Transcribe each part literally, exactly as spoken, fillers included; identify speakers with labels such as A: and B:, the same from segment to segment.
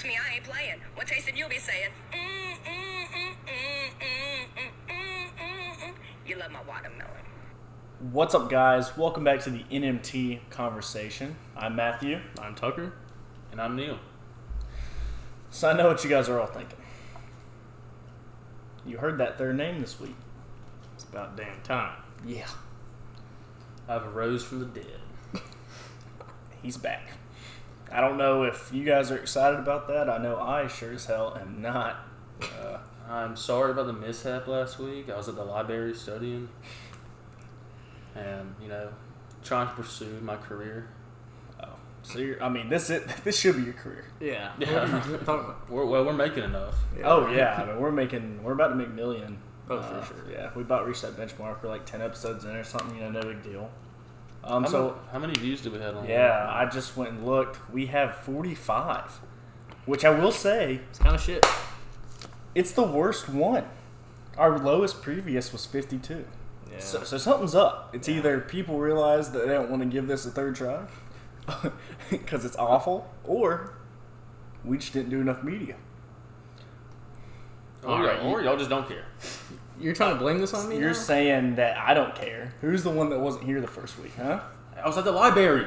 A: Trust me, I ain't playing. What tasting you'll be saying? Mm, mm, mm, mm, mm, mm, mm, mm, mm. You love my watermelon.
B: What's up, guys? Welcome back to the N M T Conversation. I'm Matthew.
C: I'm Tucker.
D: And I'm Neil.
B: So I know what you guys are all thinking. You heard that third name this week.
C: It's about damn time.
B: Yeah.
D: I've arose from the dead.
B: He's back. I don't know if you guys are excited about that. I know I sure as hell am not.
D: Uh, I'm sorry about the mishap last week. I was at the library studying and, you know, trying to pursue my career.
B: Oh, so you're, I mean, this is, this should be your career.
C: Yeah.
D: Yeah.
C: What are you talking about?
D: We're, well, we're making enough.
B: Yeah. Oh yeah, I mean, we're making, we're about to make million.
C: Oh,
B: uh,
C: for sure.
B: Yeah, we about reached that benchmark for like ten episodes in or something. You know, no big deal. Um,
D: how,
B: so
D: many, how many views did we have on
B: yeah, I just went and looked. We have forty-five, which I will say,
C: It's kind of shit.
B: it's the worst one. Our lowest previous was fifty-two.
C: Yeah.
B: So, so something's up. It's
C: Yeah.
B: either people realize that they don't want to give this a third try because it's awful, or we just didn't do enough media.
D: Or,
C: All right,
D: y'all, or y'all just don't care.
C: You're trying to blame this on me
B: You're
C: now?
B: saying that I don't care. Who's the one that wasn't here the first week, huh?
D: I was at the library.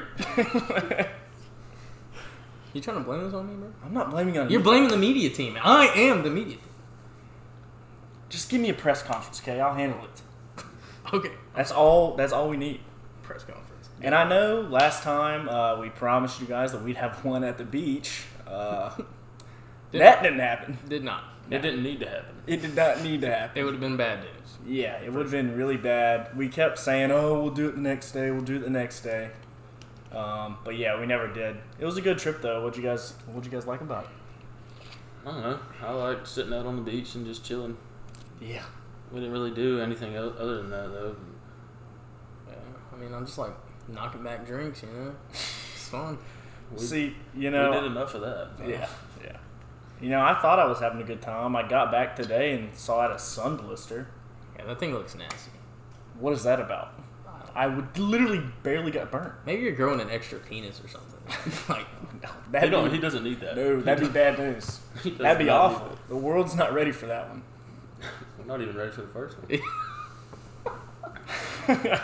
C: You trying to blame this on me, bro?
B: I'm not blaming on
C: You're
B: you.
C: blaming the media team. I am the media team.
B: Just give me a press conference, okay? I'll handle it.
C: Okay.
B: That's all. That's all we need.
C: Press conference.
B: And I know last time uh, we promised you guys that we'd have one at the beach. Uh,
C: Did-
B: that didn't happen.
C: Did not.
D: It didn't need to happen.
B: It did not need to happen.
C: It would have been bad news.
B: Yeah, it would have been really bad. We kept saying, "Oh, we'll do it the next day. We'll do it the next day." Um, but yeah, we never did. It was a good trip, though. What'd you guys What'd you guys like about it?
D: I don't know. I liked sitting out on the beach and just chilling.
B: Yeah.
D: We didn't really do anything o- other than that, though.
C: Yeah. I mean, I'm just like knocking back drinks, you know? It's fun.
D: We,
B: See, you know,
D: we did enough of that.
B: yeah, yeah. You know, I thought I was having a good time. I got back today and saw it a sun blister.
C: Yeah, that thing looks nasty.
B: What is that about? I would literally barely got burnt.
C: Maybe you're growing an extra penis or something. like,
B: No,
D: He,
B: that'd
D: don't,
B: be,
D: he doesn't need that.
B: no, that'd be bad news.
D: He does
B: That'd be
D: not need
B: awful. The world's not ready for that one.
D: that. We're not even ready for the first one.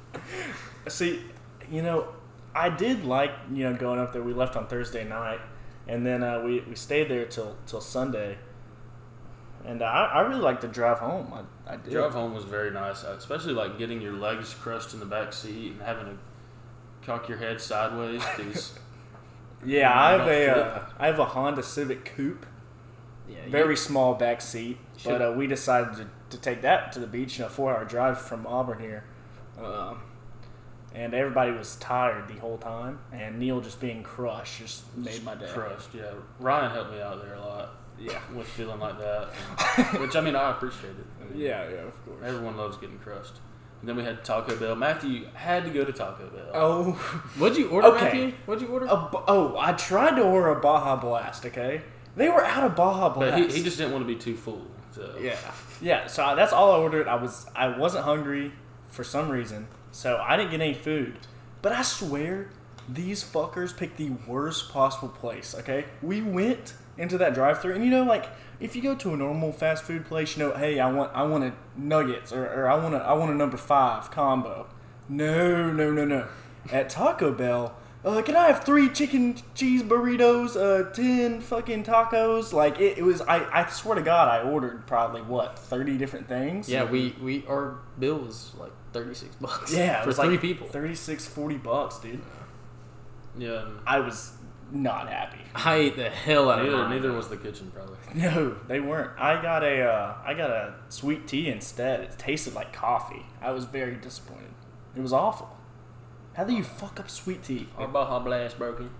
B: See, you know, I did like, you know, going up there. We left on Thursday night, and then uh, we, we stayed there till till Sunday. And I, I really liked the drive home. I, I did.
D: The drive home was very nice, uh, especially like getting your legs crushed in the back seat and having to cock your head sideways because
B: Yeah, I have
D: Don't
B: a
D: flip.
B: uh, I have a Honda Civic Coupe,
C: yeah,
B: very
C: you-
B: small back seat,
C: Should-
B: but uh, we decided to, to take that to the beach. You know, four hour drive from Auburn here, um, and everybody was tired the whole time. And Neil just being crushed just made my day.
D: crushed. Yeah, Ryan helped me out there a lot
B: Yeah,
D: with feeling like that, and- which I mean I appreciate it. I mean,
B: yeah, yeah, of course.
D: everyone loves getting crushed. And then we had Taco Bell. Matthew had to go to Taco Bell.
B: Oh,
C: What'd you order,
B: Okay.
C: Matthew? What'd you order?
B: a, b- oh! I tried to order a Baja Blast. Okay, they were out of Baja Blast.
D: but he, he just didn't want to be too full. So.
C: yeah.
B: yeah. So I, that's all I ordered. I was I wasn't hungry for some reason, so I didn't get any food. But I swear, these fuckers picked the worst possible place. Okay, we went into that drive-thru, and you know, like if you go to a normal fast food place, you know, hey, I want I want a nuggets or, or I want a I want a number five combo. No, no, no, no. At Taco Bell, uh, can I have three chicken cheese burritos, uh, ten fucking tacos? Like it, it was. I, I swear to God, I ordered probably what thirty different things.
C: Yeah, we, we our bill was like thirty-six bucks.
B: Yeah, it
C: for
B: was
C: three
B: like
C: people.
B: thirty-six, forty bucks, dude.
D: Yeah. and
B: I was not happy.
C: I ate the hell out of
D: Neither,
C: mine.
D: neither was the kitchen probably.
B: No, they weren't. I got a uh, I got a sweet tea instead. It tasted like coffee. I was very disappointed. It was awful. How do you fuck up sweet tea?
D: Our Baja Blast broken.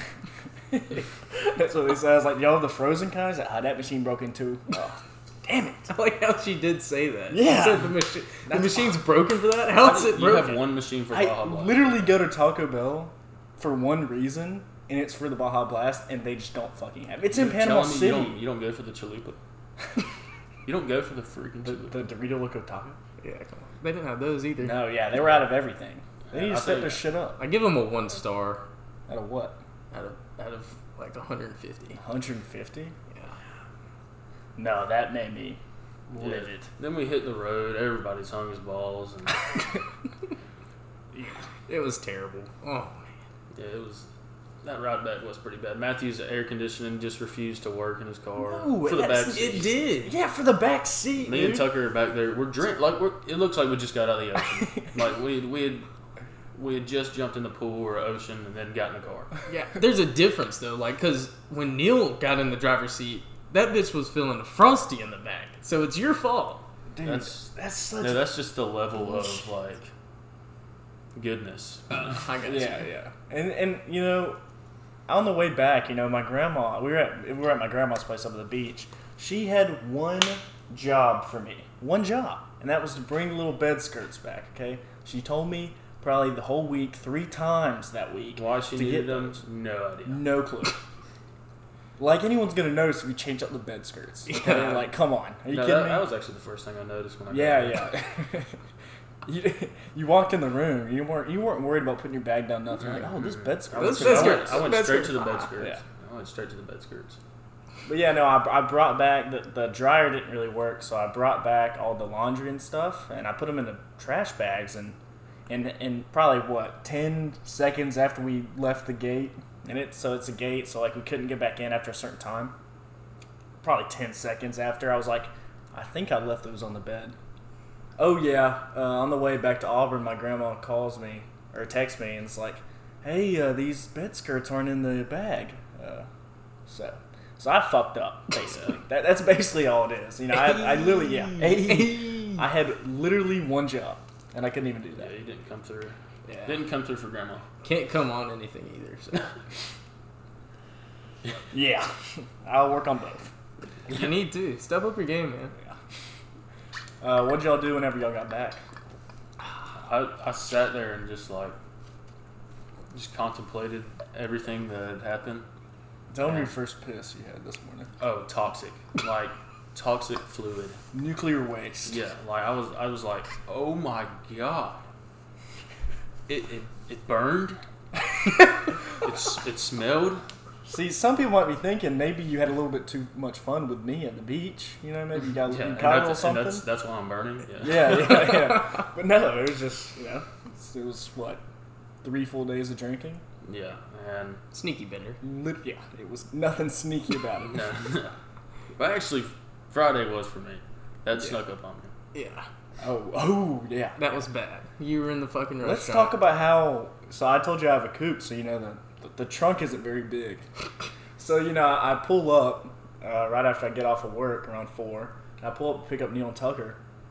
B: That's what it says. Like, y'all have the frozen kind? Is that how that machine broke into? Oh, damn it.
C: I like how she did say that.
B: Yeah.
C: She said the, machi- the
B: That's
C: machine's broken for that? How's it
D: You
C: broken?
D: have one machine for
B: I
D: Baja Blast.
B: literally go to Taco Bell for one reason, and it's for the Baja Blast, and they just don't fucking have it. It's in
D: You're
B: Panama
D: telling me
B: City.
D: You don't, you don't go for the chalupa. You don't go for the freaking
B: The,
D: chalupa.
B: the Dorito Loco Taco?
C: Yeah, come on. They didn't have those either.
B: No, yeah, they were out of everything. They need
D: Yeah,
B: to
D: I
B: step
D: think-
B: their shit up.
C: I give them a one star
B: Out of what?
C: out of out of like one hundred fifty.
B: one hundred fifty?
C: Yeah.
B: No, that made me
D: Yeah.
B: livid.
D: Then we hit the road. Everybody's hung his balls, and
C: It was terrible. Oh,
D: yeah, it was. That ride back was pretty bad. Matthew's air conditioning just refused to work in his car
B: No,
D: for the
B: that's-
D: back seat.
C: it did.
B: Yeah, for the back seat,
D: Me
B: dude.
D: and Tucker are back there. We're drink like we're. It looks like we just got out of the ocean. Like we we had we had just jumped in the pool or ocean and then got in the car.
C: Yeah, there's a difference though, like, because when Neil got in the driver's seat, that bitch was feeling frosty in the back, so it's your fault.
B: Dude,
D: That's-
B: that's, such
D: No, that's just the level of like goodness.
C: Uh, I got
B: yeah,
C: you.
B: yeah. And and you know, on the way back, you know, my grandma, we were at we were at my grandma's place up at the beach. She had one job for me, one job, and that was to bring the little bed skirts back. Okay, she told me probably the whole week, three times that week.
D: Why she
B: to
D: needed
B: get
D: them?
B: those.
D: No idea.
B: No clue. Like anyone's gonna notice if we change up the bed skirts. Okay?
C: Yeah.
B: Like, come on, are you
D: No,
B: kidding
D: that,
B: me?
D: that was actually the first thing I noticed when I got
B: Yeah,
D: there.
B: yeah. you, you walked in the room. You weren't you weren't worried about putting your bag down. Nothing. Like, oh, this bed skirt.
D: I went,
C: Those
D: I
C: bed
D: went,
C: skirts.
D: I went
C: Bed
D: straight to
C: skirts.
D: the bed skirts.
B: Yeah.
D: I went straight to the bed skirts.
B: But yeah, no, I, I brought back the the dryer didn't really work, so I brought back all the laundry and stuff, and I put them in the trash bags, and and and probably what ten seconds after we left the gate, and it so it's a gate, so like we couldn't get back in after a certain time. Probably ten seconds after, I was like, I think I left those on the bed. Oh yeah, uh, on the way back to Auburn, my grandma calls me or texts me, and it's like, hey, uh, these bed skirts aren't in the bag. Uh, so. So I fucked up, basically. that, that's basically all it is. You know, I, I literally, yeah. I had literally one job, and I couldn't even do
D: Yeah,
B: that.
D: he didn't come through.
C: Yeah.
D: Didn't come through for grandma.
C: Can't come on anything either. So.
B: Yeah. I'll work on both.
C: You need to step up your game, man.
B: Uh, what'd y'all do whenever y'all got back?
D: I, I sat there and just like just contemplated everything that had happened.
B: Tell me
D: Yeah.
B: your first piss you had this morning.
D: Oh, toxic. Like toxic fluid.
B: Nuclear waste.
D: Yeah, like I was I was like, "Oh my god." It it, it burned. It's it smelled.
B: See, some people might be thinking maybe you had a little bit too much fun with me at the beach. You know, maybe you got
D: Yeah,
B: you
D: and
B: caught a little
D: that's, and
B: something.
D: that's that's why I'm burning. Yeah.
B: Yeah, yeah, yeah. But no, it was just, you know, it's- it was what, three full days of drinking?
D: Yeah, and
C: Sneaky bender.
B: Lit- yeah, it was nothing sneaky about it.
D: no, but actually Friday was for me. That snuck up on me.
C: Yeah,
B: Oh, oh, yeah.
C: that was bad. You were in the fucking restaurant.
B: Let's talk about how. So I told you I have a coupe, so you know the the, the trunk isn't very big. So you know I pull up uh, right after I get off of work around four. I pull up to pick up Neil and Tucker.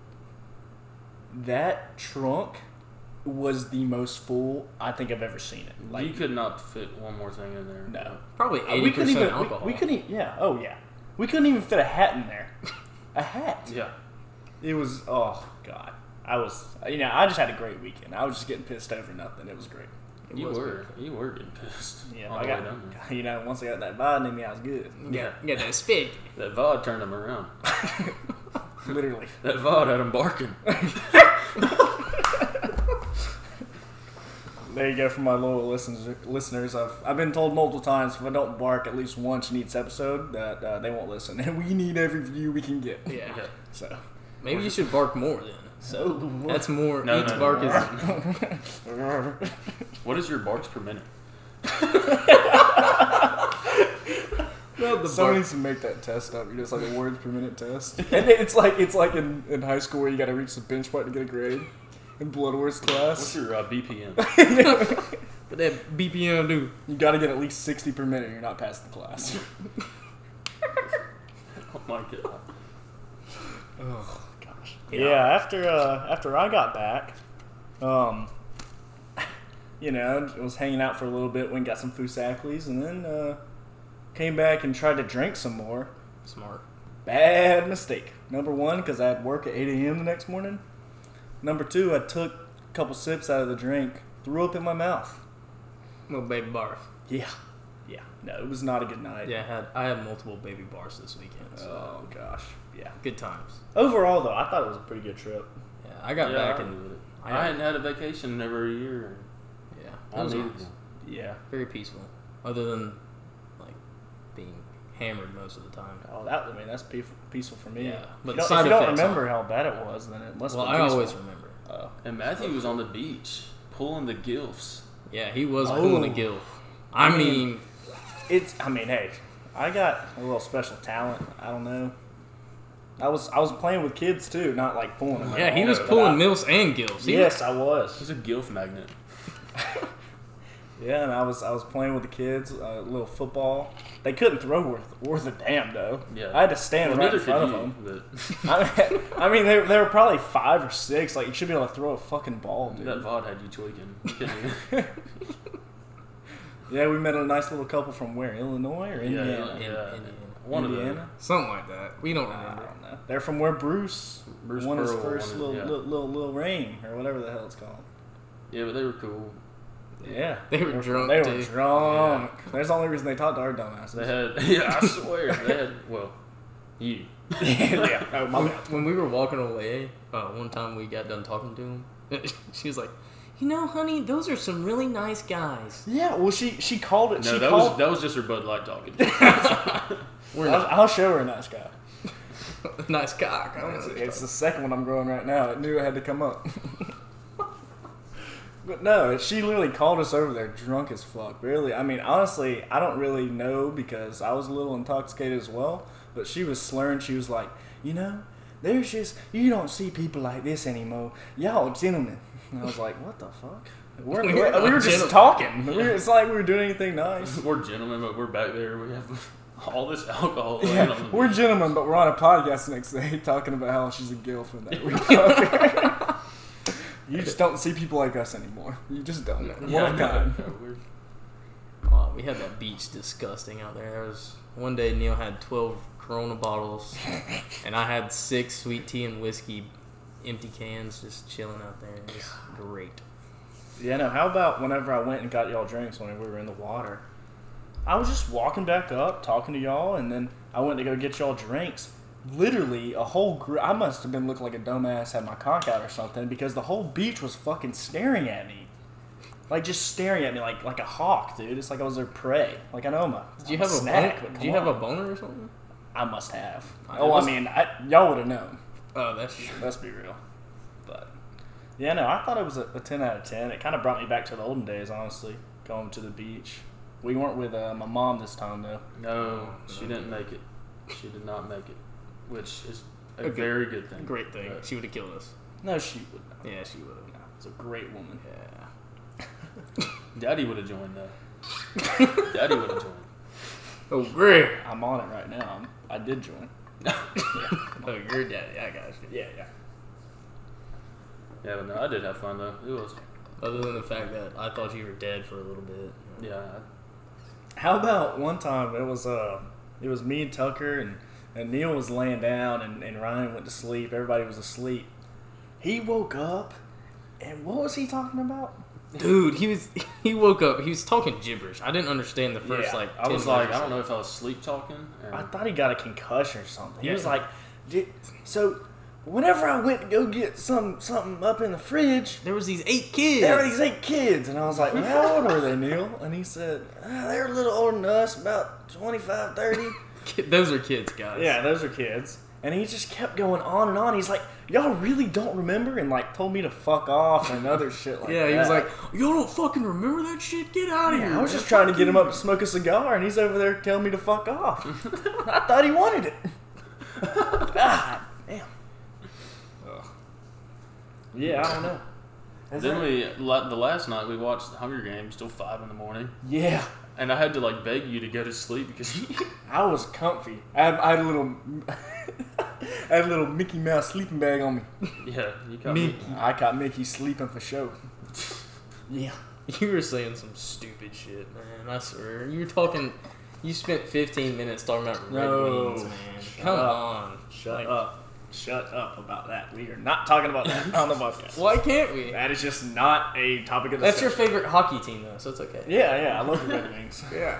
B: That trunk was the most full I think I've ever seen it. Like
D: you could not fit one more thing in there.
B: no,
C: Probably
B: Uh,
C: eighty
B: we couldn't
C: percent
B: even.
C: alcohol.
B: We, we couldn't. e- Yeah. Oh yeah. We couldn't even fit a hat in there. A hat.
D: Yeah.
B: It was. Oh god. I was. You know. I just had a great weekend. I was just getting pissed over nothing. It was great.
C: It
D: You
C: was
D: were.
C: perfect.
D: You were getting pissed.
B: Yeah.
D: on
B: I
D: the
B: got.
D: way down there.
B: You know. Once I got that Biden in me, I was good.
C: Yeah, get that spit.
D: That V O D turned him around.
B: Literally.
D: That V O D had him barking.
B: There you go for my loyal listeners. Listeners, I've I've been told multiple times if I don't bark at least once in each episode that uh, they won't listen, and we need every view we can get.
C: Yeah.
D: Yeah.
B: So.
C: Maybe you should bark more then. So that's more.
D: No,
C: each
D: no, no,
C: bark
D: no.
C: is.
D: What is your barks per minute?
C: No, the
B: Someone
C: bark.
B: needs to make that test up. You know, it's like a words per minute test, and it's like it's like in, in high school where you got to reach the bench point to get a grade in Bloodworth
D: What's
B: class.
D: your uh, B P M?
C: What that B P M do?
B: You got to get at least sixty per minute. Or you're not past the class.
D: Oh my god.
B: Oh gosh.
C: Yeah.
B: Yeah. after uh, after I got back, um, you know, I was hanging out for a little bit. Went and got some Fusaklis, and then uh, came back and tried to drink some more.
C: Smart.
B: Bad mistake. Number one, because I had work at eight a.m. the next morning. Number two, I took a couple sips out of the drink, threw up in my mouth.
C: Little baby barf.
B: Yeah, yeah. No, it was not a good night.
C: Yeah, I had I had multiple baby bars this weekend. So
B: Oh gosh. Yeah.
C: good times.
B: Overall, though, I thought it was a pretty good trip.
C: Yeah, I got
D: Yeah,
C: back
D: I
C: and
D: agree with it.
C: I
D: I,
C: got-
D: hadn't had a vacation in over a year.
C: yeah,
D: I
C: it was
D: needed
C: nice.
D: one.
B: Yeah.
C: Very peaceful. Other than like hammered most of the time.
B: Oh, that I mean that's peaceful, peaceful for me.
C: Yeah,
B: but
C: but
B: if
C: the
B: you don't,
C: side
B: if you don't
C: effects
B: remember
C: aren't.
B: how bad it was, then it must.
C: Well,
B: be
C: I
B: peaceful.
C: always remember.
B: Oh.
D: And Matthew was on the beach pulling the gilfs.
C: Yeah, he was
B: Oh.
C: pulling a gilf. I
B: I mean-
C: mean,
B: It's. I mean, hey, I got a little special talent. I don't know. I was I was playing with kids too, not like pulling them.
C: yeah, he
B: out,
C: was
B: but
C: pulling
B: I-
C: milfs and gilfs. He
B: Yes, I was.
D: He's a gilf magnet.
B: Yeah, and I was I was playing with the kids, a uh, little football. They couldn't throw worth worth a damn though.
D: Yeah.
B: I had to stand
D: Well,
B: right in
D: neither
B: front of
D: could
B: them.
D: you, but
B: I mean, I mean they, they were probably five or six. Like you should be able to throw a fucking ball, dude.
D: that V O D had you tweaking. Kidding you?
B: Yeah, we met a nice little couple from where? Illinois or
D: Yeah,
B: Indiana?
C: In-
D: yeah.
C: Indiana.
D: One of
B: Indiana?
D: them.
C: Something like that. We don't
B: I
C: remember.
B: don't know. They're from where Bruce,
D: Bruce
B: won his
D: Pearl
B: first
D: won it,
B: little,
D: yeah.
B: little little little ring or whatever the hell it's called.
D: Yeah, but they were cool.
B: Yeah,
C: They were drunk,
B: They were
C: too.
B: drunk. That's the only reason they talked to our dumbasses.
D: They had, yeah, I swear, they had, well, you.
B: yeah. Oh my
C: When,
B: bad.
C: when we were walking away, uh, one time we got done talking to him. She was like, "You know, honey, those are some really nice guys."
B: Yeah, well, she she called it.
D: No,
B: she
D: that
B: called.
D: was that was just her Bud Light talking.
C: We're
B: I'll,
C: not
B: I'll show her a nice guy.
C: nice cock. I
B: It's,
C: don't know.
B: it's the second one I'm growing right now. It knew it had to come up. But no, she literally called us over there drunk as fuck. Really, I mean, honestly, I don't really know because I was a little intoxicated as well. But she was slurring. She was like, you know, there's just you don't see people like this anymore. Y'all gentlemen. And I was like, what the fuck? We're,
C: We're
B: we're,
C: not
B: we were just
C: gentlemen.
B: talking. We were, it's like we were doing anything nice.
D: We're gentlemen, but we're back there. We have all this alcohol. laying
B: Yeah,
D: on the
B: we're
D: beach.
B: gentlemen, but we're on a podcast the next day talking about how she's a gilf and that we fuck. You just don't see people like us anymore. You just don't. One
C: Yeah,
B: of a kind.
D: We're-
C: Wow, we had that beach disgusting out there. There was one day Neil had twelve Corona bottles, and I had six sweet tea and whiskey empty cans just chilling out there. It was great.
B: Yeah, no. How about whenever I went and got y'all drinks when we were in the water? I was just walking back up, talking to y'all, and then I went to go get y'all drinks. Literally, a whole group. I must have been looking like a dumbass, had my cock out or something, because the whole beach was fucking staring at me. Like, just staring at me like like a hawk, dude. It's like I was their prey. Like, I know I'm a,
C: Did you
B: I'm
C: have a
B: snack,
C: boner?
B: but
C: Did
B: come
C: you have a
B: on.
C: boner or something?
B: I must have.
C: I
B: Oh,
C: was-
B: I mean, I, y'all would have known.
C: Oh, that's true.
B: Let's be real. But yeah, no, I thought it was a, a ten out of ten. It kind of brought me back to the olden days, honestly. Going to the beach. We weren't with uh, my mom this time though.
D: No, she didn't make it. She did not make it, which is a
C: Okay.
D: very good thing.
C: Great thing.
D: But
C: She would have killed us.
B: No, she would not.
C: Yeah, she would have.
B: No, it's a great woman.
C: Yeah.
D: Daddy would have joined though. Daddy would have joined.
C: Oh, great.
B: I'm on it right now. I'm, I did join.
C: Oh, your daddy. I got you.
B: Yeah, yeah.
D: Yeah, but no, I did have fun though. It was.
C: Other than the fact that I thought you were dead for a little bit.
D: Yeah.
B: How about one time it was uh it was me and Tucker and, and Neil was laying down and, and Ryan went to sleep. Everybody was asleep. He woke up and what was he talking about?
C: Dude, he was he woke up. He was talking gibberish. I didn't understand the first
B: Yeah,
C: like.
D: I was
C: ten
D: like,
C: minutes.
D: I don't know if I was sleep talking. Or,
B: I thought he got a concussion or something. He
C: Yeah.
B: was like, "Did- so whenever I went to go get some something up in the fridge,
C: There was these eight kids.
B: there were these eight kids. And I was like, well, how old were they, Neil? And he said, ah, they were a little older than us, about twenty-five, thirty.
C: Kid- Those are kids, guys.
B: Yeah, those are kids. And he just kept going on and on. He's like, y'all really don't remember? And like told me to fuck off and other shit like
C: Yeah,
B: that.
C: he was like, y'all don't fucking remember that shit? Get out of here.
B: I was
C: man.
B: just trying to get him up to smoke a cigar, and he's over there telling me to fuck off. I thought he wanted it. God damn. Ugh. Yeah, I don't know. Is
D: then
B: there-
D: we la- the last night we watched the Hunger Games till five in the morning,
B: Yeah,
D: and I had to like beg you to go to sleep because
B: I was comfy. I had, I had a little, I had a little Mickey Mouse sleeping bag on me.
D: yeah, you got me.
B: I caught Mickey sleeping for sure. Yeah.
C: You were saying some stupid shit, man. I swear. You were talking. You spent fifteen minutes talking about red
B: No.
C: wings, man.
B: Shut
C: Come
B: up.
C: on.
B: Shut
C: Like,
B: up. Shut up about that. We are not talking about that on the podcast.
C: Why can't we?
B: That is just not a topic of the
C: That's your favorite hockey team, though, so it's okay.
B: Yeah, yeah, I love the Red Wings.
C: Yeah.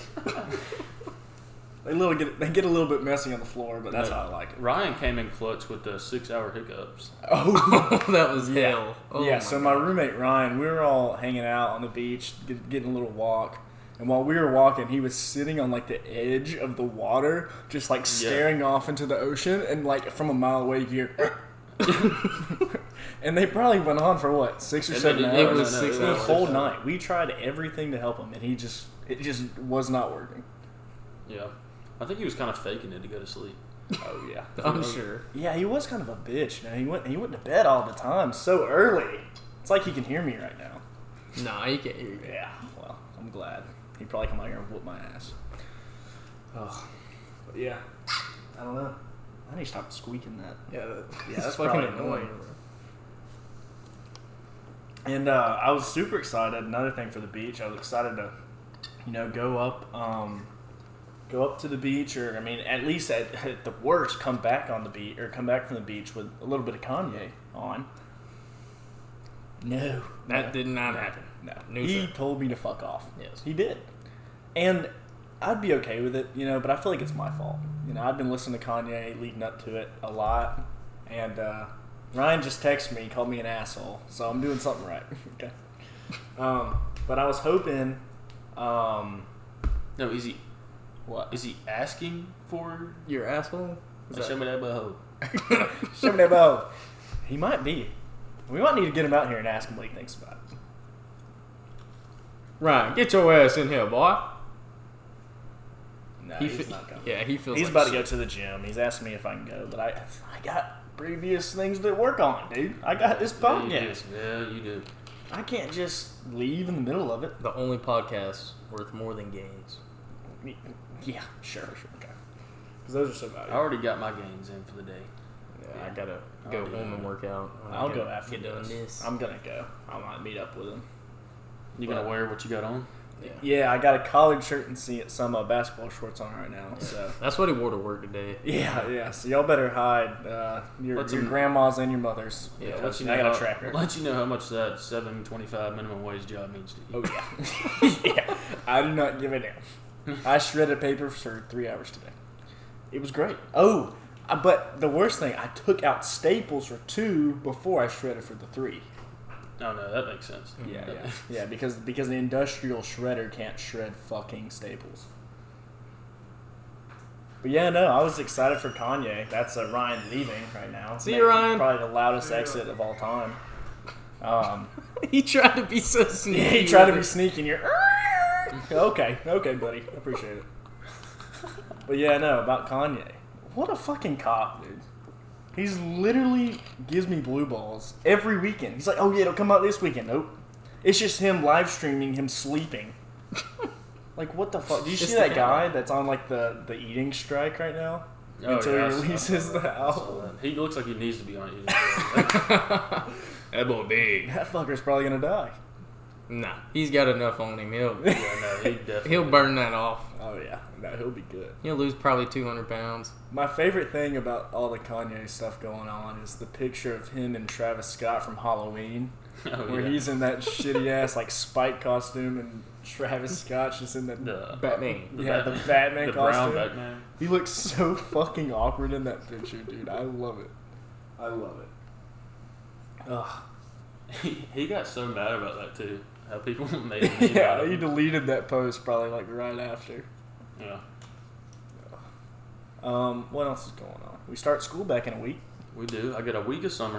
B: They little get they get a little bit messy on the floor, but that's how I like it.
D: Ryan came in clutch with the six-hour hiccups.
B: Oh,
C: That was
B: yeah.
C: hell. Oh
B: yeah.
C: my
B: So
C: God.
B: my roommate Ryan, we were all hanging out on the beach, get, getting a little walk, And while we were walking, he was sitting on like the edge of the water, just like staring yeah. off into the ocean, and like from a mile away you hear. And they probably went on for what six or
C: it,
B: seven
C: it,
B: hours.
C: It was six
B: the
C: hours.
B: whole night. We tried everything to help him, and he just it just was not working.
D: Yeah, I think he was kind of faking it to go to sleep.
B: Oh yeah,
C: I'm sure.
B: Yeah, he was kind of a bitch. Man, he went he went to bed all the time so early. It's like he can hear me right now.
C: Nah, he can't hear you.
B: Yeah, well, I'm glad. He'd probably come out here and whoop my ass. Oh, but yeah, I don't know. I need to stop squeaking that.
C: Yeah, that,
B: Yeah, that's
C: fucking
B: probably
C: annoying.
B: annoying. And uh, I was super excited. Another thing for the beach, I was excited to, you know, go up, um, go up to the beach, or I mean, at least at, at the worst, come back on the beach, or come back from the beach with a little bit of Kanye on. No,
C: That
B: no,
C: did not
B: no,
C: happen.
B: No,
C: No,
B: he
C: sir.
B: told me to fuck off.
C: Yes.
B: He did, and I'd be okay with it, you know. But I feel like it's my fault. You know, I've been listening to Kanye leading up to it a lot, and uh, Ryan just texted me, called me an asshole, so I'm doing something right. Okay. Um, but I was hoping. Um,
D: No, is he?
B: what?
D: Is he asking for?
C: Your asshole?
D: Like, show me that butthole.
B: Show me that bow. He might be. We might need to get him out here and ask him what he thinks about it.
C: Ryan, get your ass in here, boy.
B: No,
C: He
B: he's
C: fe-
B: not coming.
C: yeah, he feels.
B: He's
C: like
B: about to
C: shit.
B: go to the gym. He's asked me if I can go, but I I got previous things to work on, dude. I got this
D: Yeah, you
B: podcast.
D: do. Yeah, you do.
B: I can't just leave in the middle of it.
C: The only podcast worth more than gains.
B: Yeah, sure, sure, okay. Because those are so
D: I
B: valuable.
D: already got my gains in for the day.
C: Yeah, I gotta
D: I'll
C: go
D: do
C: home
D: that.
C: and work out. when I
B: I'll
C: get-
B: go after
C: get done
B: this.
C: this.
B: I'm gonna go. I might meet up with him.
D: You gonna
B: But-
D: wear what you got on?
C: Yeah.
B: Yeah, I got a collared shirt and see some uh, basketball shorts on right now. So
C: That's what he wore to work today.
B: yeah, yeah. So y'all better hide uh, your,
D: Let
B: your
D: some-
B: grandmas and your mothers.
C: Yeah,
B: because
D: Let you
B: I
D: know
B: got a
D: how-
B: tracker.
D: Let you know how much that seven twenty five minimum wage job means to you.
B: Oh yeah, yeah. I do not give a damn. I shredded paper for three hours today. It was great. Oh, uh, but the worst thing, I took out staples for two before I shredded for the three.
D: Oh no, that makes sense.
B: Yeah, yeah, yeah. Because because the industrial shredder can't shred fucking staples. But yeah, no, I was excited for Kanye. That's uh, Ryan leaving right now.
C: See you, Ryan.
B: Probably the loudest exit of all time. Um,
C: He tried to be so sneaky.
B: yeah, he tried to be sneaky. And you're okay, okay, buddy. I appreciate it. But yeah, no, about Kanye. What a fucking cop, dude. He's literally gives me blue balls every weekend. He's like, oh yeah, it'll come out this weekend. Nope. It's just him live streaming him sleeping. Like, what the fuck? Do you
C: It's
B: see
C: the
B: that
C: guy.
B: guy that's on like the, the eating strike right now?
D: Oh,
B: Until
D: yeah, I
B: he
D: saw-
B: releases
D: I
B: the
D: saw that. I saw
B: album.
D: that. He looks like he needs to be on it.
C: That boy big.
B: That fucker's probably gonna die.
C: Nah, he's got enough on him. He'll
D: Yeah, no, he definitely.
C: he'll burn that off.
B: Oh yeah, no, he'll be good.
C: He'll lose probably two hundred pounds.
B: My favorite thing about all the Kanye stuff going on is the picture of him and Travis Scott from Halloween,
D: Oh,
B: where
D: yeah.
B: he's in that shitty ass like Spike costume and Travis Scott's just in that
D: The-
C: Batman.
B: yeah the
D: Batman-
B: Batman
D: the brown
B: costume.
D: Batman.
B: He looks so fucking awkward in that picture, dude. I love it. I love it. Ugh.
D: He, he got so mad about that too. How people made him
B: Yeah,
D: about
B: he
D: him.
B: deleted that post probably like right after.
D: Yeah,
B: Um, what else is going on? We start school back in a week.
D: we do. I get a week of summer.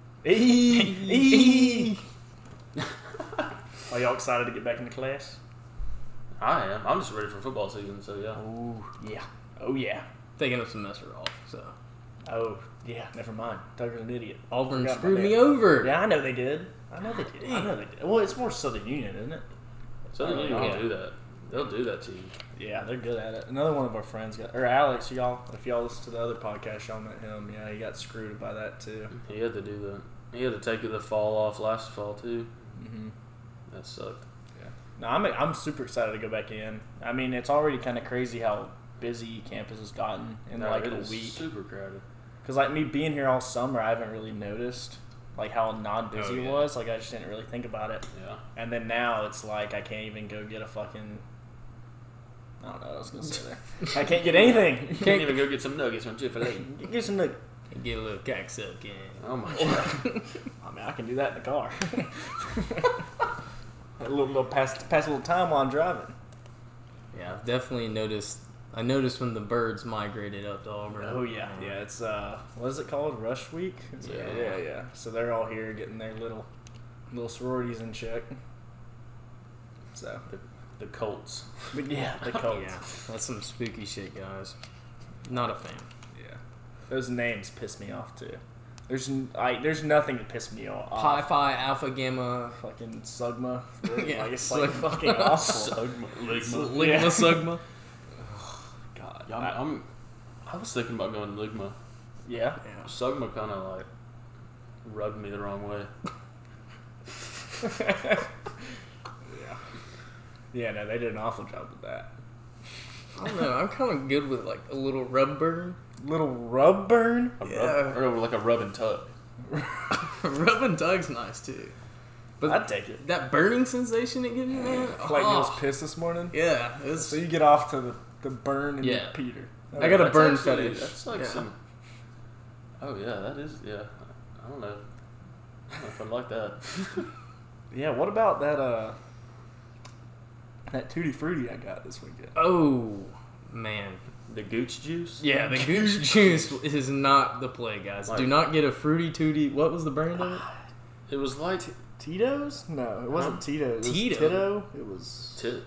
B: Eee! Are y'all excited to get back into class?
D: I am. I'm just ready for football season. So yeah.
B: Oh yeah. Oh yeah.
C: Taking a semester off, so
B: Oh yeah. Never mind. Tucker's an idiot.
C: Auburn
B: Forgot
C: screwed
B: about
C: me
B: that.
C: over.
B: Yeah, I know they did. I know they did. I know they did. Well, it's more Southern Union, isn't it?
D: Southern
C: Oh,
D: Union
C: yeah.
D: will do that. They'll do that to you.
B: Yeah, they're good at it. Another one of our friends got, or Alex, y'all. If y'all listen to the other podcast, y'all met him. Yeah, he got screwed by that too.
D: He had to do that. He had to take the fall off last fall too.
B: Mm-hmm.
D: That sucked.
B: Yeah. No, I'm I'm super excited to go back in. I mean, it's already kind of crazy how busy campus has gotten in
D: No,
B: like
D: it
B: a
D: is
B: week.
D: super crowded.
B: Because like me being here all summer, I haven't really noticed like how not busy
C: Oh, yeah.
B: it was. Like I just didn't really think about it.
D: Yeah.
B: And then now it's like I can't even go get a fucking. I don't know what I was gonna say there. I can't get anything.
D: Can't even go get some nuggets from Chick Fil A.
B: Get some. nug-
C: Get a little cock suck in.
D: Oh my god.
B: I mean, I can do that in the car. a little, little pass, pass a little time while I'm driving.
C: Yeah, I've definitely noticed. I noticed when the birds migrated up to Auburn.
B: Oh yeah,
C: Um,
B: yeah. It's uh, what is it called? Rush Week. Is it-
C: Yeah.
B: yeah, yeah. So they're all here getting their little, little sororities in check. So,
D: The, the Colts.
B: but yeah, the Colts.
C: Yeah, that's some spooky shit, guys. Not a fan.
B: Yeah, those names piss me off too. There's n- I, there's nothing to piss me off.
C: Pi Phi Alpha Gamma.
B: Fucking Sugma.
C: Yeah,
B: like, it's like
C: Sugma.
B: fucking awful.
D: Sugma. Ligma.
C: Ligma
B: Yeah.
C: Sugma.
B: God.
D: Yeah, I'm, I'm, I was thinking about going Ligma.
B: Yeah.
C: Yeah.
D: Sugma kind of like rubbed me the wrong way.
B: Yeah. Yeah. No, they did an awful job with that.
C: I don't know. I'm kind of good with like a little rub burn.
B: Little rub burn.
D: A
C: Yeah.
D: rub, or like a rub and tug.
C: Rub and tug's nice too. But
B: I'd take it.
C: that burning sensation it gives you, man.
B: Like
C: oh,
B: it was pissed this morning.
C: Yeah, it's
B: So you get off to the, the burn and
C: Yeah.
B: the Peter.
C: I got a
D: That's
C: burn
D: actually-
C: fetish.
D: That's like
C: Yeah.
D: some. Oh yeah, that is yeah. I don't know. I don't know if I like that.
B: Yeah. What about that? Uh, that tutti frutti I got this weekend.
C: Oh man.
D: The gooch juice.
C: Yeah, the goose juice is not the play, guys.
D: Like-
C: Do not get a fruity tooty. What was the brand of it?
D: It was like
B: Tito's? No, it wasn't
D: Huh?
B: Tito's. It was
C: Tito?
B: Tito. It was.
D: tit.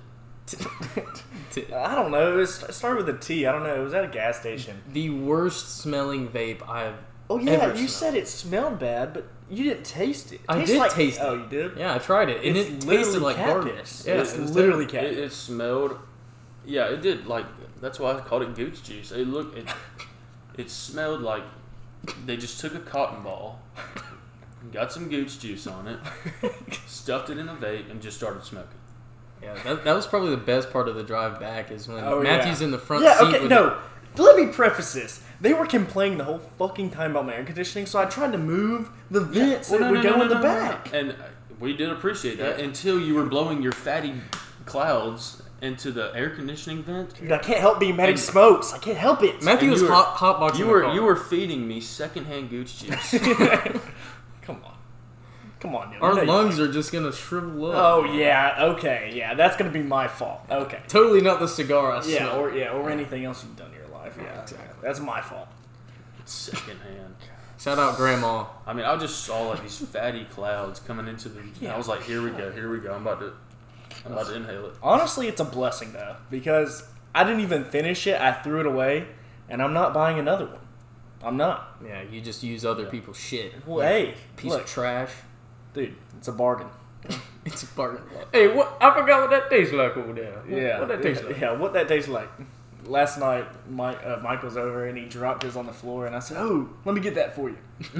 C: T-
B: I don't know. It, was, it started with a T. I don't know. It was at a gas station.
C: the worst smelling vape I've.
B: Oh yeah,
C: Ever
B: you
C: smelled.
B: said it smelled bad, but you didn't taste it. It
C: I
B: tastes
C: did
B: like-
C: taste it.
B: Oh, you did?
C: Yeah, I tried it, and
B: It's
C: it tasted
B: literally
C: like
B: cat
C: garbage.
B: piss.
C: Yeah,
B: It's
C: it was
B: literally
D: It,
B: cat.
D: it smelled. Yeah, it did. Like that's why I called it gooch juice. It looked. It, it smelled like they just took a cotton ball, got some gooch juice on it, stuffed it in a vape, and just started smoking.
C: Yeah, that, that was probably the best part of the drive back is when
B: Oh,
C: Matthew's
B: yeah.
C: in the front
B: Yeah,
C: seat.
B: okay,
C: with
B: no. Let me preface this. They were complaining the whole fucking time about my air conditioning, so I tried to move the vents
D: Well,
B: that
D: no,
B: would
D: no,
B: go
D: no,
B: in
D: no,
B: the
D: no, no, no.
B: back.
D: And uh, we did appreciate that
B: Yeah.
D: until you were blowing your fatty clouds into the air conditioning vent.
B: Dude, I can't help being mad at
D: And-
B: smokes. I can't help it.
C: Matthew
D: And
C: was
D: you were-
C: hot, hotboxing
D: You
C: the
D: were
C: car.
D: you were feeding me secondhand gooch juice.
B: Come on. Come on, Neil.
C: Our
B: You know you-
C: lungs are just gonna shrivel up.
B: Oh, yeah. Okay. Yeah, that's going to be my fault. Okay.
C: Totally not the cigar I
B: Yeah,
C: smell.
B: or yeah, or anything else you've done in your life. Yeah,
C: exactly.
B: That's my fault.
D: Secondhand.
C: Shout out Grandma.
D: I mean, I just saw like these fatty clouds coming into the.
B: Yeah.
D: I was like, here we go, here we go. I'm about to, I'm about to inhale it.
B: Honestly, it's a blessing though, because I didn't even finish it. I threw it away, and I'm not buying another one. I'm not.
C: Yeah, you just use other people's shit.
B: Well, hey,
C: Piece
B: look,
C: of trash.
B: dude, it's a bargain.
C: It's a bargain. Hey, what? I forgot what that tastes like over there. What,
B: Yeah,
C: what that tastes like?
B: yeah. What that tastes like. Last night, Mike, uh, Mike was over and he dropped his on the floor, and I said, "Oh, let me get that for you."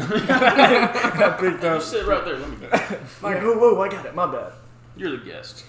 B: I picked
D: You
B: up.
D: sit right there. Let me go.
B: Like, whoa, whoa, I got it. My bad.
D: You're the guest.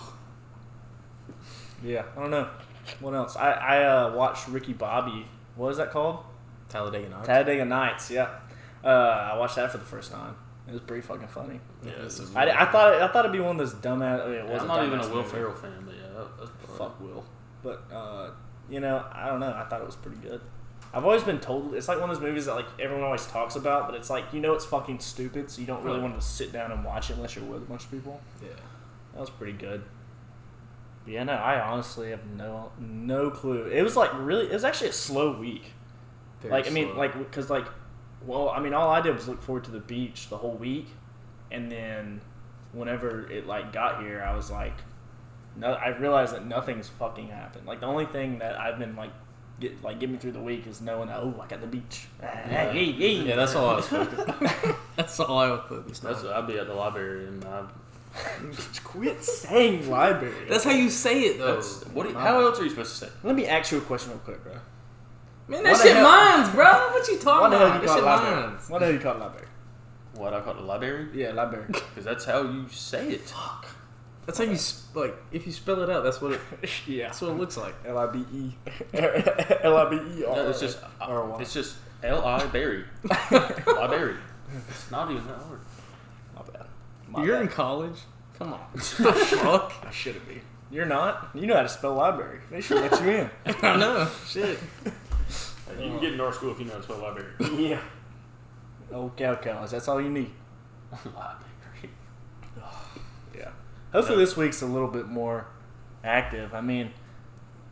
B: Yeah, I don't know. What else? I I uh, watched Ricky Bobby. What is that called?
C: Talladega Nights.
B: Talladega Nights. Yeah. Uh, I watched that for the first time. It was pretty fucking funny.
C: Yeah, this is
B: I, I thought it, I thought it'd be one of those dumbass. I mean, it
D: Yeah,
B: wasn't
D: I'm not even a
B: dumbass
D: Will
B: movie.
D: Ferrell fan, but yeah, that, that's funny.
B: Fuck Will. But uh, you know, I don't know. I thought it was pretty good. I've always been told it's like one of those movies that like everyone always talks about, but it's like you know it's fucking stupid, so you don't really
D: Right.
B: want to sit down and watch it unless you're with a bunch of people.
C: Yeah.
B: That was pretty good. But yeah, no, I honestly have no no clue. It was like really, it was actually a slow week.
C: Very
B: like I mean,
C: slow.
B: like because like, well, I mean, all I did was look forward to the beach the whole week, and then whenever it like got here, I was like, no, I realized that nothing's fucking happened. Like the only thing that I've been like get like get me through the week is knowing that, oh, I got the beach.
C: Yeah.
B: Hey, hey.
C: Yeah, that's all I was focused. That's all I was focused on.
D: That's I'd be at the library and I.
B: Quit saying library.
C: That's how you say it, though.
D: That's what? Do you, how else are you supposed to say?
B: Let me ask you a question real quick, bro.
C: Man,
B: Why
C: that
B: the
C: shit
B: hell-
C: mines, bro. What you
B: Why
C: talking
B: the hell
C: about?
B: you
C: That
B: call it
C: shit
B: library?
C: mines.
B: Why the hell you call it library?
D: What I call it, the library?
B: Yeah, library.
D: Because that's how you say it.
C: That's how you sp- like. If you spell it out, that's what it.
B: Yeah.
C: That's what it looks like.
B: L I B E. L I B E R.
D: No, it's just
B: R Y.
D: it's just L I Berry. Library. It's not even that hard.
B: My bad. My
C: You're
B: bad.
C: in college. Come on. the fuck.
B: I should be. You're not. You know how to spell library. They should let you in.
C: I know. Shit.
D: You can get into our school if you know how to spell library.
B: Yeah. Oh, cow cows. That's all you need.
D: Library.
B: Yeah. Hopefully this week's a little bit more active. I mean,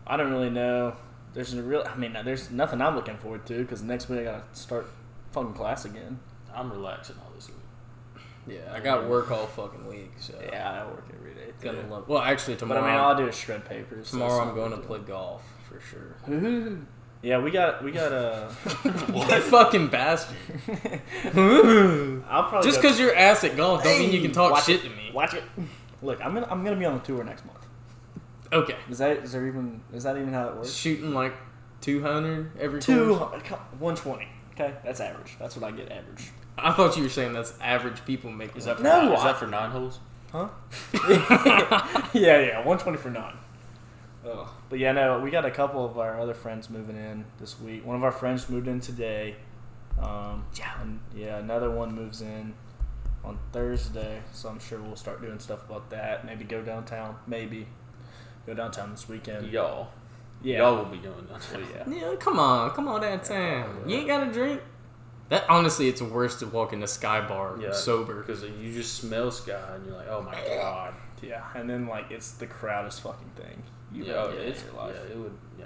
B: I don't really know. There's a real. I mean, there's nothing I'm looking forward to because next week I gotta start fucking class again.
D: I'm relaxing all this week.
C: Yeah, I got work all fucking week, so
B: Yeah, I work every day.
C: gonna
B: too.
C: love. Well, actually,
B: But
C: tomorrow.
B: I mean, all I do is shred papers. so
C: tomorrow
B: it's
C: I'm
B: not
C: going to
B: big
C: play golf for sure.
B: deal. Yeah, we got we got a.
C: You fucking bastard!
B: I'll probably
C: Just
B: go-
C: because you're ass at golf, don't mean you
B: Hey,
C: can talk
B: watch
C: shit
B: it.
C: to me.
B: Watch it. Look, I'm gonna I'm gonna be on the tour next month.
C: Okay,
B: Is that is there even is that even how it works?
C: shooting like two hundred every
B: Two
C: course.
B: one twenty. Okay, that's average. That's what I get average.
C: I thought you were saying that's average people making.
D: Is that for
B: No,
D: nine, is
B: I-
D: that for nine holes?
B: Huh? yeah, yeah, one twenty for nine. Ugh. But yeah, no, we got a couple of our other friends moving in this week. One of our friends moved in today. Um,
C: Yeah.
B: and yeah, another one moves in on Thursday, so I'm sure we'll start doing stuff about that. Maybe go downtown. Maybe go downtown this weekend.
D: Y'all.
B: Yeah.
D: Y'all will be going down.
B: So, yeah.
C: Yeah, come on, come on downtown. You ain't got a drink. That honestly, it's worse to walk into Sky Bar
D: Yeah,
C: sober.
D: because you just smell Sky and you're like, oh my god.
B: Yeah, and then like it's the crowdest fucking thing you've
D: Yeah,
B: ever
D: oh,
B: been
D: it's,
B: in your life.
D: yeah, it would, yeah.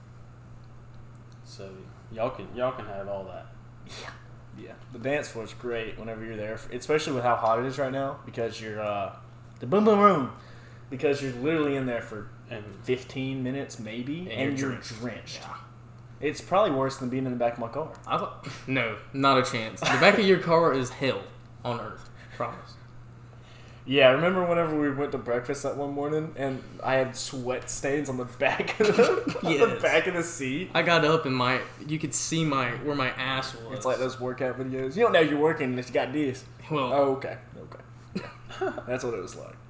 D: So y'all can y'all can have all that.
B: Yeah, the dance floor is great whenever you're there, especially with how hot it is right now. Because you're uh, the boom boom room, because you're literally in there for
D: And
B: fifteen minutes maybe,
C: And
B: and,
C: you're
B: you're
C: drenched.
B: drenched.
C: Yeah.
B: It's probably worse than being in the back of my car.
C: I thought, no, not a chance. The back of your car is hell on earth. Promise.
B: Yeah, I remember whenever we went to breakfast that one morning, and I had sweat stains on the back of the, on the
C: Yes.
B: back of the seat.
C: I got up and my, you could see my where my ass was.
B: It's like those workout videos. You don't know you're working unless you got this.
C: Well,
B: Oh, okay, okay. Yeah. That's what it was like.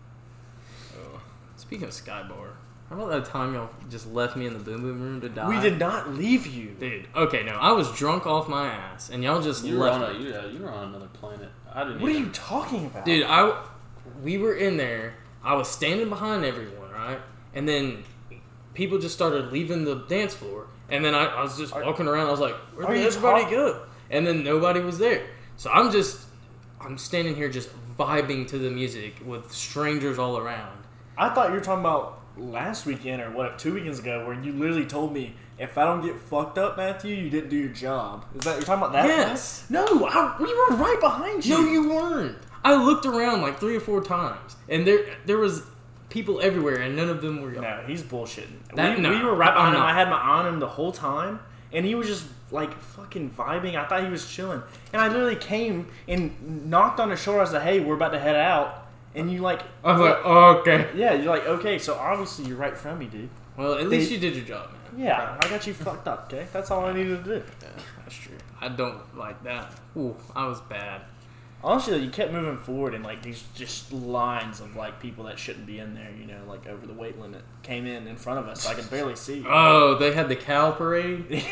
C: speaking of Sky Bar, how about that time y'all just left me in the boom boom room to die?
B: We did not leave you.
C: Dude, okay, no, I was drunk off my ass, and y'all just
D: you were
C: left
D: on
C: me.
D: a you, yeah, you were on another planet. I didn't.
B: What are
D: even,
B: you talking about?
C: Dude, I, we were in there. I was standing behind everyone, right? And then people just started leaving the dance floor. And then I, I was just
B: Are-
C: walking around. I was like, where
B: are
C: did
B: you
C: everybody
B: talk-
C: go? And then nobody was there. So I'm just, I'm standing here just vibing to the music with strangers all around.
B: I thought you were talking about last weekend or what, two weekends ago, where you literally told me if I don't get fucked up, Matthew, you didn't do your job. Is that you're talking about that?
C: Yes.
B: No, I, we were right behind you.
C: No, you weren't. I looked around like three or four times, and there there was people everywhere, and none of them were.
B: No, he's bullshitting.
C: That-
B: we,
C: no,
B: we were right
C: I'm
B: behind him.
C: not.
B: I had my eye on him the whole time, and he was just like fucking vibing. I thought he was chilling, and I literally came and knocked on his shoulder. I said, "Hey, we're about to head out," and you like,
C: I was like, oh, okay.
B: yeah, you're like, okay, so obviously you're right from me, dude.
C: Well, at least
B: They-
C: you did your job, man.
B: Yeah, I got you fucked up. Okay, that's all I needed to do.
C: Yeah, that's true. I don't like that. Ooh, I was bad.
B: Honestly, you kept moving forward, and like these just lines of like people that shouldn't be in there, you know, like over the weight limit, came in in front of us. So I could barely see. You.
C: Oh, they had the cow parade?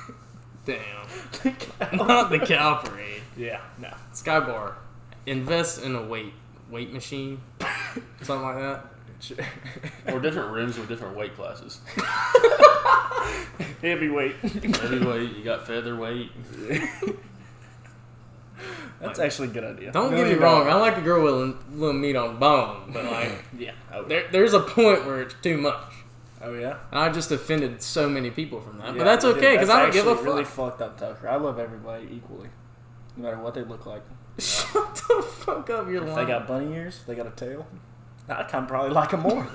C: Damn. Not the cow parade.
B: Yeah, no.
C: Sky Bar. Invest in a weight weight machine. Something like that.
D: or different rooms with different weight classes.
B: Heavyweight.
D: Heavyweight, you got featherweight.
B: That's actually a good idea.
C: Don't get me
B: Million
C: wrong,
B: dollar-
C: I like a girl with a little meat on bone, but like
B: Yeah. Oh,
C: there, there's a point where it's too much.
B: oh yeah.
C: And I just offended so many people from that.
B: Yeah,
C: but that's
B: dude,
C: okay, because
B: that's
C: I don't give a
B: actually
C: fuck.
B: really fucked up, Tucker. I love everybody equally, no matter what they look like.
C: Shut the fuck up, you're
B: If they
C: lying.
B: got bunny ears, they got a tail. I kind of probably like them more.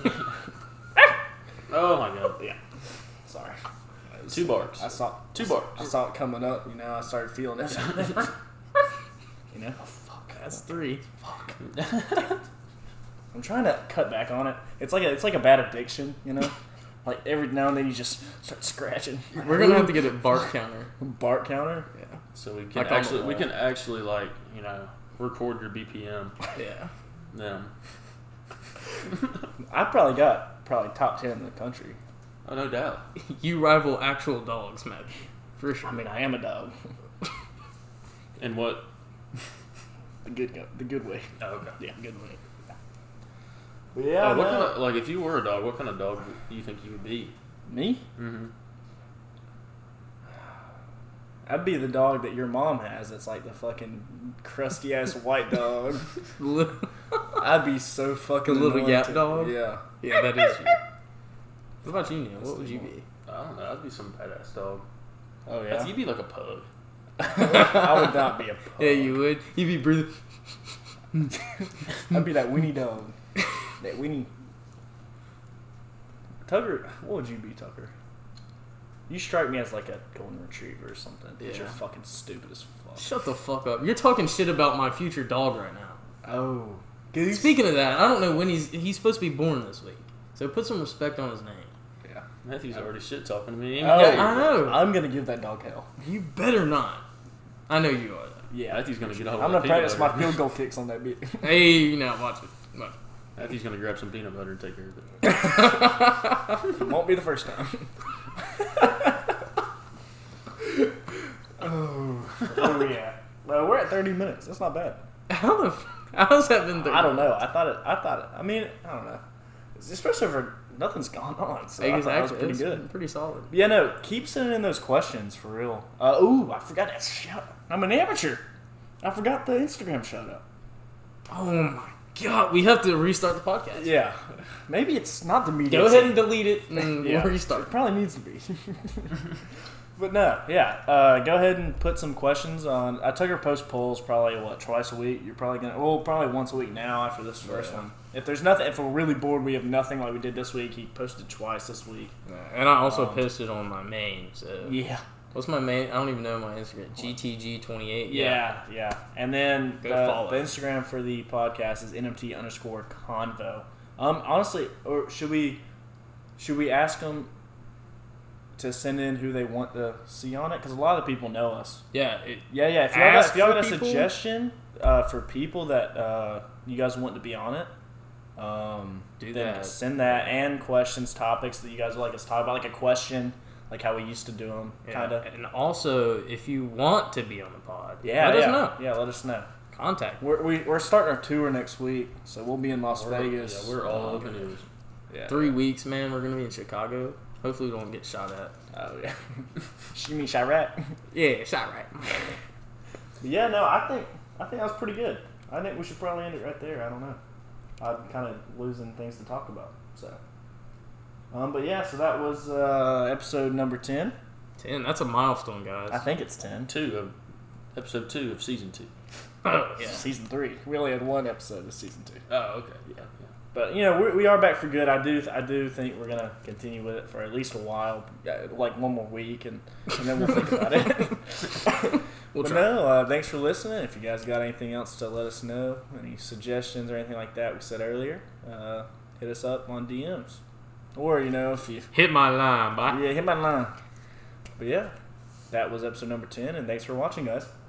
D: Oh my god.
B: Yeah. Sorry.
D: Two barks.
B: I saw
D: Two bars.
B: I saw it coming up. You know, I started feeling it. You know. Oh, fuck.
C: That's three.
B: Fuck. I'm trying to cut back on it. It's like a, it's like a bad addiction. You know. Like every now and then you just start scratching.
C: We're gonna have to get a bark counter.
B: Bark counter.
C: Yeah.
D: So we can
C: Like on the
D: actually we
C: wall.
D: can actually like, you know, record your B P M.
C: Yeah.
D: Them.
B: I probably got probably top ten in the country.
D: Oh, no doubt.
C: You rival actual dogs, Matt. For sure.
B: I mean, I am a dog.
D: And what?
B: The good go, the good way.
D: Oh, okay.
B: Yeah, good way. Yeah.
D: Uh, what
B: no.
D: kind of like if you were a dog, what kind of dog do you think you would be?
B: Me?
D: Mm-hmm.
B: I'd be the dog that your mom has. It's like the fucking crusty ass white dog. I'd be so fucking
C: The little
B: annoying
C: yap
B: to-
C: dog?
B: Yeah.
C: Yeah, that is you. What about you, Neil? What would you be?
D: I don't know. I'd be some badass dog.
B: Oh
D: That's-
B: yeah.
D: You'd be like a pug.
B: I would not be a pug.
C: Yeah, you would. You'd be breathing.
B: I'd be that Winnie dog. That Winnie. Tucker, what would you be, Tucker? You strike me as like a golden retriever or something. Yeah.
C: Yeah.
B: You're fucking stupid as fuck.
C: Shut the fuck up. You're talking shit about my future dog right now.
B: Oh. Goose?
C: Speaking of that, I don't know when he's he's supposed to be born this week. So put some respect on his name.
B: Yeah.
D: Matthew's already shit talking to me.
B: Oh,
C: I know.
B: I'm gonna give that dog hell.
C: You better not. I know you are.
B: Yeah.
D: Matthew's gonna get a hold
B: I'm
D: of
B: gonna
D: peanut
B: practice my
D: butter.
B: field goal kicks on that bit.
C: Hey, now watch it. Watch it.
D: Matthew's gonna grab some peanut butter and take care of it.
B: Won't be the first time. Oh, where are we at? Well, we're at thirty minutes. That's not bad.
C: How the f- how's that been?
B: I don't know. I thought it. I thought it. I mean, I don't know. Especially for nothing's gone on, so I thought that was
C: Exactly.
B: pretty
C: It's
B: good.
C: Pretty solid.
B: Yeah, no. Keep sending in those questions for real. Uh, ooh, I forgot that. Shout. I'm an amateur. I forgot the Instagram shout out.
C: Oh my god, we have to restart the podcast.
B: Yeah, maybe it's not the media.
C: Go ahead and delete it and
B: Yeah.
C: we'll
B: It
C: restart.
B: probably needs to be. But no, yeah. Uh, go ahead and put some questions on. I took her post polls probably what twice a week. You're probably gonna well probably once a week now after this first
C: Yeah.
B: one. If there's nothing, if we're really bored, we have nothing like we did this week. He posted twice this week.
C: And I also
B: Um,
C: posted on my main. So
B: Yeah,
C: what's my main? I don't even know my Instagram. G T G twenty-eight.
B: yeah, yeah. And then
C: Go
B: the,
C: follow.
B: the Instagram for the podcast is N M T underscore convo. Um, honestly, or should we should we ask them to send in who they want to see on it? Because a lot of people know us.
C: Yeah. It,
B: Yeah, yeah. If y'all got,
C: Ask
B: if y'all
C: for
B: got a
C: people?
B: suggestion uh, for people that uh, you guys want to be on it, um,
C: Do
B: then
C: that.
B: send that and questions, topics that you guys would like us to talk about, like a question, like how we used to do them,
C: yeah.
B: kind of.
C: And also, if you want to be on the pod,
B: Yeah,
C: let
B: yeah.
C: us know.
B: Yeah, let us know.
C: Contact.
B: We're we, we're starting our tour next week, so we'll be in Las
D: We're-
B: Vegas.
D: Yeah, we're all
B: um,
D: open news.
B: Yeah.
C: Three weeks, man. We're gonna be in Chicago. Hopefully, we don't get shot at.
B: Oh yeah. You mean Chirac?
C: Yeah, shot right.
B: Yeah, no, I think I think that was pretty good. I think we should probably end it right there. I don't know. I'm kind of losing things to talk about. So, um, but yeah, so that was uh, episode number ten.
C: Ten. That's a milestone, guys.
B: I think it's ten.
D: Two of episode two of season two.
C: Oh yeah.
B: Season three. We only had one episode of season two.
D: Oh, okay. Yeah, yeah.
B: But you know, we we are back for good. I do I do think we're gonna continue with it for at least a while, yeah, like one more week, and, and then we'll think about it.
C: We'll
B: But
C: try.
B: no, uh, thanks for listening. If you guys got anything else to let us know, any suggestions or anything like that we said earlier, uh, hit us up on D Ms. Or, you know, if you
C: Hit my line, bye.
B: yeah, hit my line. But yeah, that was episode number ten, and thanks for watching, guys.